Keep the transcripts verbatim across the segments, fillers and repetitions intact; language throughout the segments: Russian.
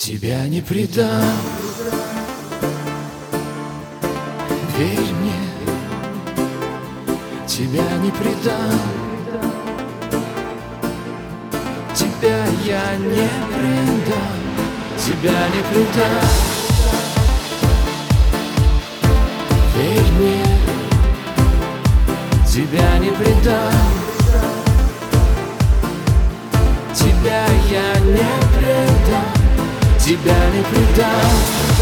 Тебя не предам, верь мне, тебя не предам, тебя я не предам, тебя не предам, верь мне, тебя не предам, тебя я не предам, тебя не предам,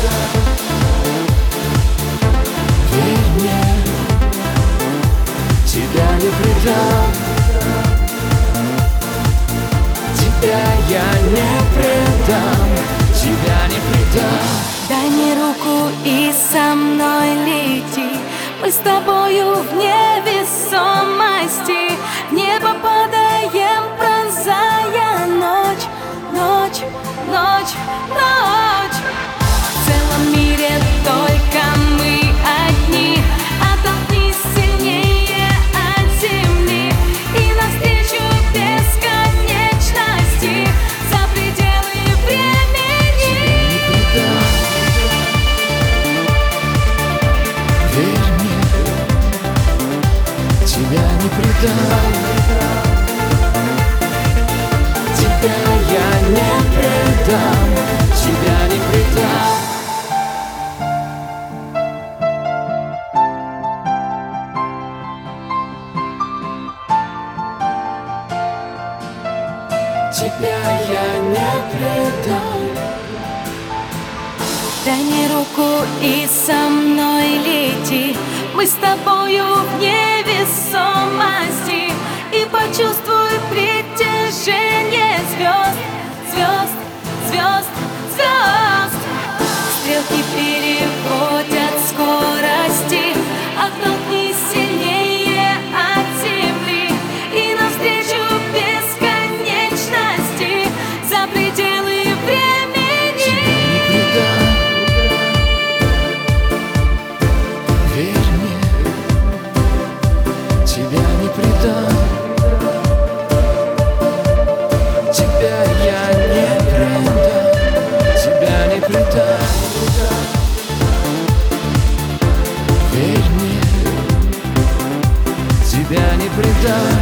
верь мне, тебя не предам, тебя я не предам, тебя не предам. Дай мне руку и со мной лети, мы с тобою в невесомости, в небо падаем, пронзая ночь, ночь, ночь, ночь. В целом мире только мы одни, оттолкнись сильнее от земли и навстречу бесконечности, за пределы времени. Верь мне, тебя не предам, тебя я не предам, тебя не предам. Тебя я не предам. Дай мне руку и со мной лети, мы с тобою в невесомости, и почувствуй притяжение звезд, звезд, звезд, звезд. Стрелки переводят скорости, оттолкнись сильнее от земли и навстречу бесконечности, за пределы времени. Верь мне, тебя не предам, тебя я не предам, тебя не предам. Верь мне, тебя не предам,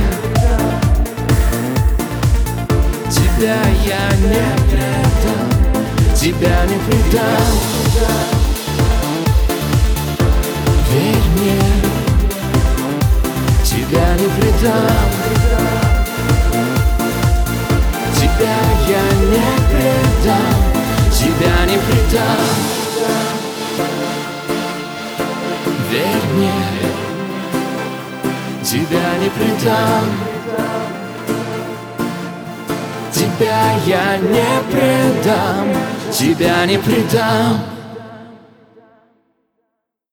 тебя я не предам, тебя не предам. Верь мне, тебя не предам, тебя я не предам, тебя не предам. Верь мне, тебя не предам, тебя я не предам, тебя не предам.